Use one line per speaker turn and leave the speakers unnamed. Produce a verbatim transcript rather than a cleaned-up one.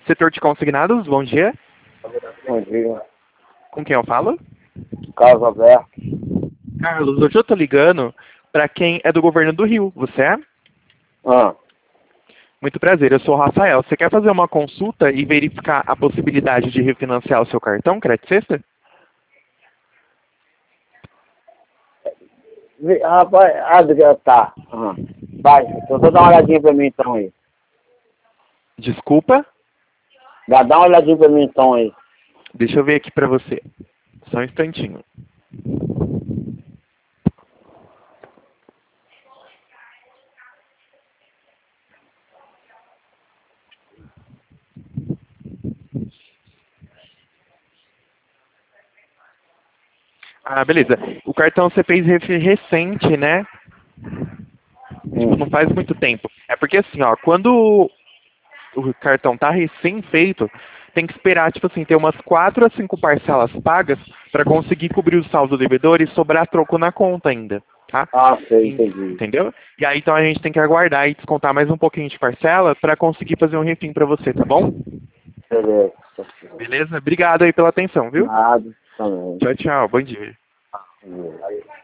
Setor de consignados, bom dia.
Bom dia.
Com quem eu falo?
Carlos Alberto.
Carlos, hoje eu tô ligando para quem é do governo do Rio. Você é?
Ah,
Muito prazer, eu sou o Rafael. Você quer fazer uma consulta e verificar a possibilidade de refinanciar o seu cartão Crédito Sexta?
vi- rapaz, ah, tá. Ah, vai, então dá uma olhadinha pra mim então aí.
Desculpa,
Dá, dá uma olhadinha pra mim então aí.
deixa eu ver aqui para você. Só um instantinho. Ah, beleza. O cartão você fez re- recente, né? Tipo, não
Hum.
faz muito tempo. É porque assim, ó, quando o cartão tá recém-feito, tem que esperar, tipo assim, ter umas quatro a cinco parcelas pagas para conseguir cobrir o saldo devedor e sobrar troco na conta ainda, tá?
Ah, sei,
En-
entendi.
Entendeu? E aí, então, a gente tem que aguardar e descontar mais um pouquinho de parcela para conseguir fazer um refim para você, tá bom?
Beleza.
Beleza? Obrigado aí pela atenção, viu?
Nada também.
Tchau, tchau. Bom dia.
Beleza.